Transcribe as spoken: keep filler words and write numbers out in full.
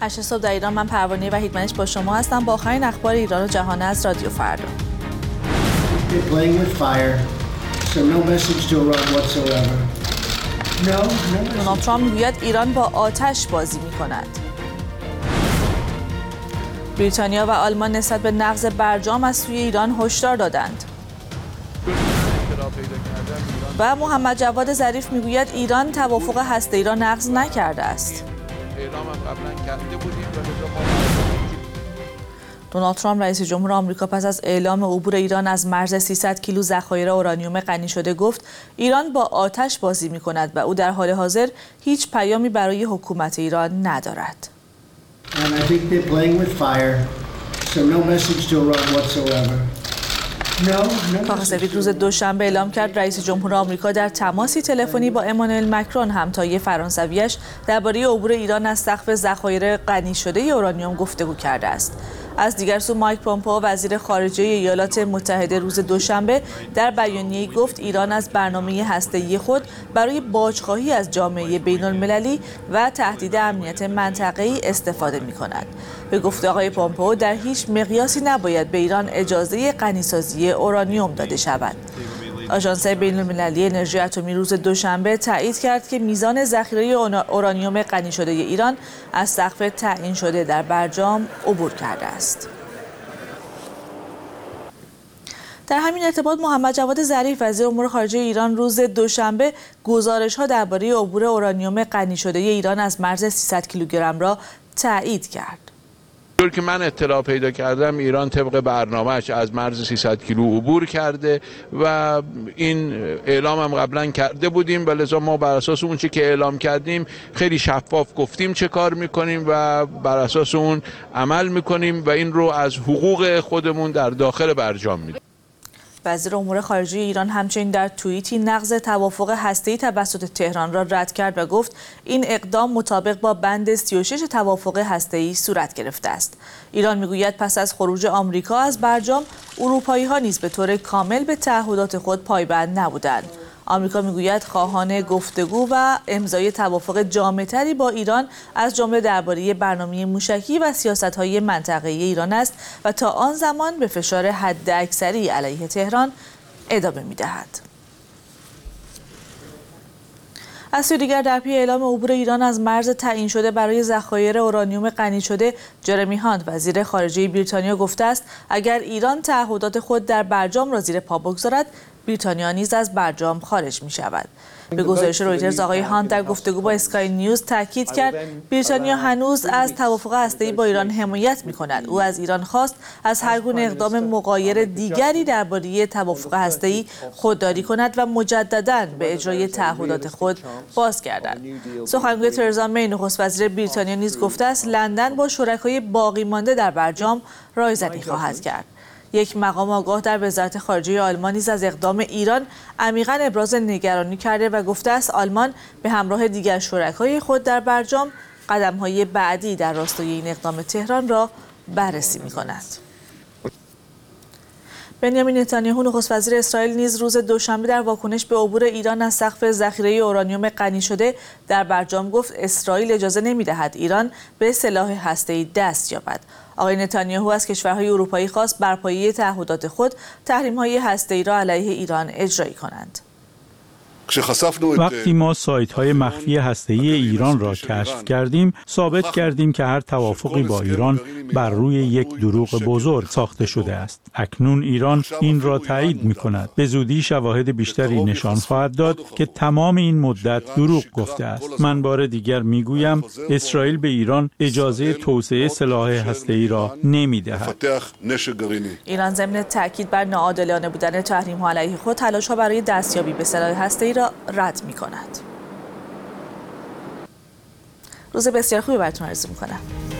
هشت صبح در ایران. من پروانه وحیدمنش با شما هستم با آخرین اخبار ایران و جهان از رادیو فردا. دونالد ترامپ میگوید ایران با آتش بازی می‌کند. بریتانیا و آلمان نسبت به نقض برجام از سوی ایران هشدار دادند. و محمد جواد ظریف میگوید ایران توافق هسته‌ای را نقض نکرده است. دونالد ترامپ رئیس جمهور آمریکا پس از اعلام عبور ایران از مرز سیصد کیلو ذخایر اورانیوم غنی شده گفت ایران با آتش بازی می‌کند و او در حال حاضر هیچ پیامی برای حکومت ایران ندارد. کاخ سفید روز دوشنبه اعلام کرد رئیس جمهور آمریکا در تماسی تلفنی با امانوئل مکرون همتای فرانسویش درباره عبور ایران از سقف ذخایر غنی شده اورانیوم گفتگو کرده است. از دیگر سو مایک پومپئو وزیر خارجه ایالات متحده روز دوشنبه در بیانیه‌ای گفت ایران از برنامه هسته‌ای خود برای باجخواهی از جامعه بین‌المللی و تهدید امنیت منطقه‌ای استفاده می‌کند. به گفته آقای پومپئو در هیچ مقیاسی نباید به ایران اجازه غنی‌سازی اورانیوم داده شود. آژانس بین‌المللی انرژی اتمی روز دوشنبه تایید کرد که میزان ذخیره اورانیوم غنی شده ایران از سقف تعیین شده در برجام عبور کرده است. در همین ارتباط محمد جواد ظریف وزیر امور خارجه ایران روز دوشنبه گزارش‌ها درباره عبور اورانیوم غنی شده ایران از مرز سیصد کیلوگرم را تایید کرد. طور که من اطلاع پیدا کردم ایران طبق برنامه‌اش از مرز سیصد کیلو عبور کرده و این اعلام هم قبلا کرده بودیم و لذا ما بر اساس اون چه که اعلام کردیم خیلی شفاف گفتیم چه کار میکنیم و بر اساس اون عمل میکنیم و این رو از حقوق خودمون در داخل برجام میدیم. وزیر امور خارجه ایران همچنین در توییتی نقض توافق هسته‌ای توسط تهران را رد کرد و گفت این اقدام مطابق با بند سی و شش توافق هسته‌ای صورت گرفته است. ایران میگوید پس از خروج آمریکا از برجام اروپایی‌ها نیز به طور کامل به تعهدات خود پایبند نبودند. آمریکا میگوید خواهان گفتگو و امضای توافق جامع‌تری با ایران از جمله درباره برنامه موشکی و سیاست‌های منطقه‌ای ایران است و تا آن زمان به فشار حداکثری علیه تهران ادامه می‌دهد. از سوی دیگر در پی اعلام عبور ایران از مرز تعیین شده برای ذخایر اورانیوم غنی شده جرمی هانت وزیر خارجه بریتانیا گفته است اگر ایران تعهدات خود در برجام را زیر پا بگذارد بریتانیا نیز از برجام خارج می شود. به گزارش رویترز آقای هانت در گفتگو با اسکای نیوز تاکید کرد بریتانیا هنوز از توافق هسته‌ای با ایران حمایت می کند. او از ایران خواست از هر گونه اقدام مغایر دیگری درباره توافق هسته‌ای خودداری کند و مجدداً به اجرای تعهدات خود بازگردد. سخنگوی ترزا می نخست وزیر بریتانیا نیز گفته است لندن با شرکای باقی مانده در برجام رایزنی خواهد کرد. یک مقام آگاه در وزارت خارجه آلمان نیز از اقدام ایران عمیقاً ابراز نگرانی کرده و گفته است آلمان به همراه دیگر شرکای خود در برجام قدم‌های بعدی در راستای این اقدام تهران را بررسی می‌کند. بنیامین نتانیاهو نخست وزیر اسرائیل نیز روز دوشنبه در واکنش به عبور ایران از سقف ذخیره اورانیوم غنی شده در برجام گفت اسرائیل اجازه نمی‌دهد ایران به سلاح هسته‌ای دست یابد. آقای نتانیاهو از کشورهای اروپایی خواست بر پایه تعهدات خود تحریم‌های هسته‌ای را علیه ایران اجرایی کنند. وقتی ما سایت‌های مخفی هسته‌ای ایران را کشف کردیم، ثابت کردیم که هر توافقی با ایران بر روی یک دروغ بزرگ ساخته شده است. اکنون ایران این را تایید می‌کند. به زودی شواهد بیشتری نشان خواهد داد که تمام این مدت دروغ گفته است. من بار دیگر می‌گویم اسرائیل به ایران اجازه توسعه سلاح هسته‌ای را نمی‌دهد. ایران ضمن تاکید بر ناعادلانه بودن تحریم‌ها علیه خود تلاش‌ها برای دستیابی به سلاح هسته‌ای را رد می‌کند. روز بسیار خوبی براتون آرزو می‌کنم.